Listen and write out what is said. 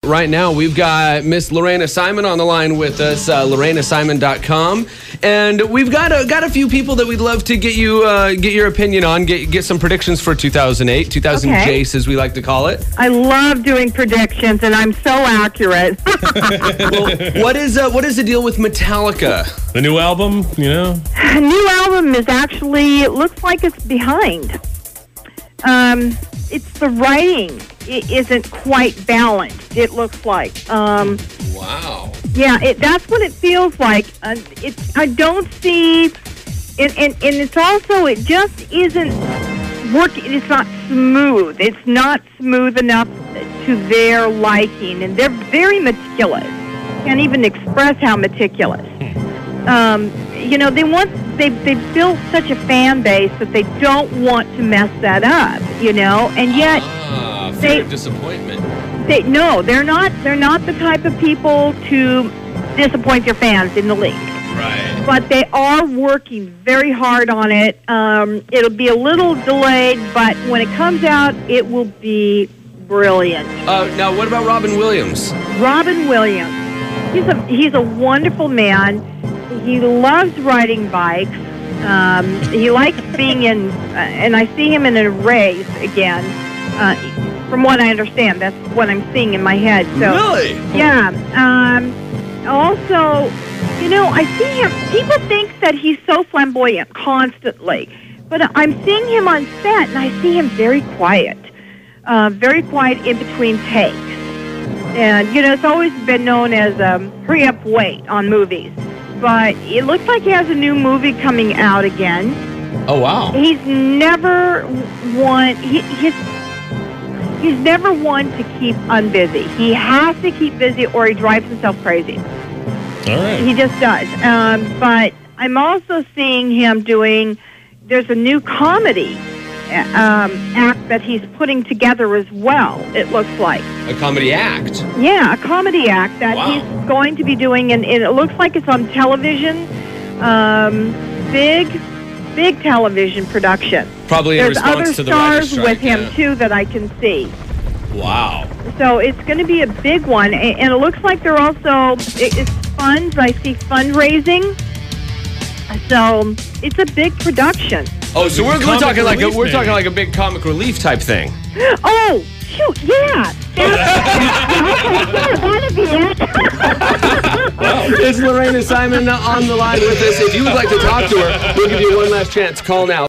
right now. We've got Miss Lorena Simon on the line with us, lorenasimon.com. And we've got a few people that we'd love to get your opinion on, get some predictions for 2008, 2000 Okay. Jace, as we like to call it. I love doing predictions, and I'm so accurate. Well, what is the deal with Metallica? The new album, A new album is actually, it looks like it's behind. It's the writing. It isn't quite balanced, it looks like. Wow. Yeah, that's what it feels like. I don't see, and it's also, it just isn't working. It's not smooth. It's not smooth enough to their liking, and they're very meticulous. Can't even express how meticulous. They've built such a fan base that they don't want to mess that up, and yet fear of disappointment. they're not the type of people to disappoint their fans in the least. Right. But they are working very hard on it. It'll be a little delayed, but when it comes out, it will be brilliant. Now, what about Robin Williams? Robin Williams, he's a wonderful man. He loves riding bikes. He likes being in, and I see him in a race again. From what I understand, that's what I'm seeing in my head. So, Really? yeah. Also, I see him. People think that he's so flamboyant constantly, but I'm seeing him on set, and I see him very quiet in between takes. And it's always been known as hurry up, wait on movies. But it looks like he has a new movie coming out again. Oh, wow. He's never one. He's never one to keep unbusy. He has to keep busy, or he drives himself crazy. All right. He just does. But I'm also seeing him doing. There's a new comedy act that he's putting together as well. It looks like. A comedy act? Yeah, a comedy act that Wow. he's going to be doing, and it looks like it's on television. Big television production. Probably in There's response other to the writer's stars strike. with him yeah. too that I can see. Wow. So it's going to be a big one, and it looks like they're also it's funds. I see fundraising. So it's a big production. Oh, so we're Comic talking like relief, maybe. talking like a big comic relief type thing. Oh shoot! Yeah, that'd be it. It's Lorena Simon on the line with us. If you would like to talk to her, we'll give you one last chance. Call now.